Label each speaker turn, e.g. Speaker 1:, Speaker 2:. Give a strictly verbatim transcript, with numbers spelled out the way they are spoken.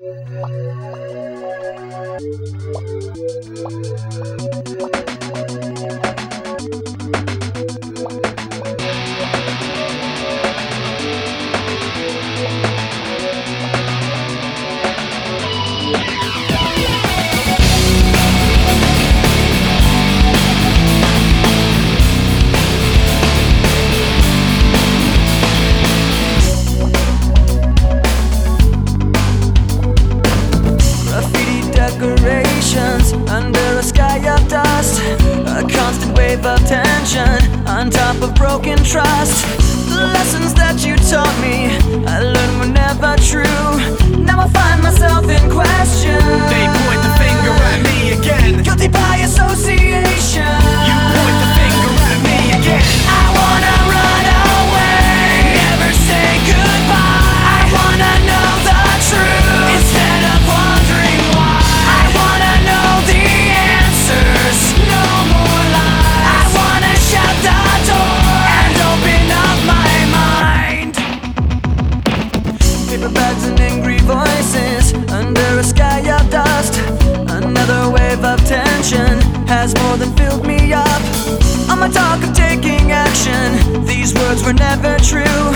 Speaker 1: Decorations under a sky of dust, a constant wave of tension on top of broken trust. The lessons that you taught me, I learned were never true. Now I find myself in question.
Speaker 2: They point the finger at me again.
Speaker 1: Guilty by association.
Speaker 2: You point the finger at me again.
Speaker 1: I wanna run away, never say goodbye. I wanna know the truth instead of wondering why. I wanna know the answers, no more lies. I wanna shut the door and open up my mind. Paper bags and angry voices under a sky of dust. Another wave of tension has more than filled me up. On my talk of taking action, these words were never true.